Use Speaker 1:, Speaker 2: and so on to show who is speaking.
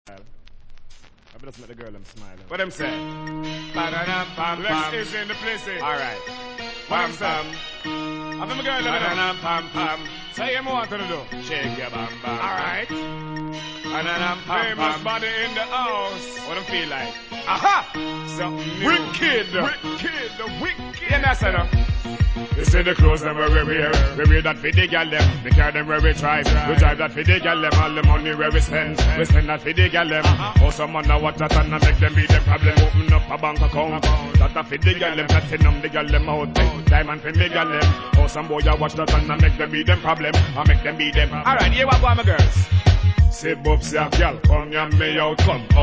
Speaker 1: I just make the girl them smile.
Speaker 2: What them say?
Speaker 1: Lex is in the place.
Speaker 2: Alright.
Speaker 1: What them say? I feel my girl them know. Say him what to do.
Speaker 2: Shake your bam bam.
Speaker 1: Alright. Famous body in the house.
Speaker 2: What them feel like?
Speaker 1: Aha! Something new.
Speaker 2: Wicked.
Speaker 1: Wicked. The wicked.
Speaker 2: You know, sir, no?
Speaker 1: You see the clothes them where we wear that for the gal them. We carry them where we drive that for the gal them. All the money where we spend that for the gal them. Oh, some man what that and make them be them problem. Open up a bank account, that for the gal them. That them the gal them out, diamond for me gal them. Oh, some boy I watch that and make them be them problem. I make them be them.
Speaker 2: Alright, here what go my girls.
Speaker 1: Say Bubsy a gal, come and me out come.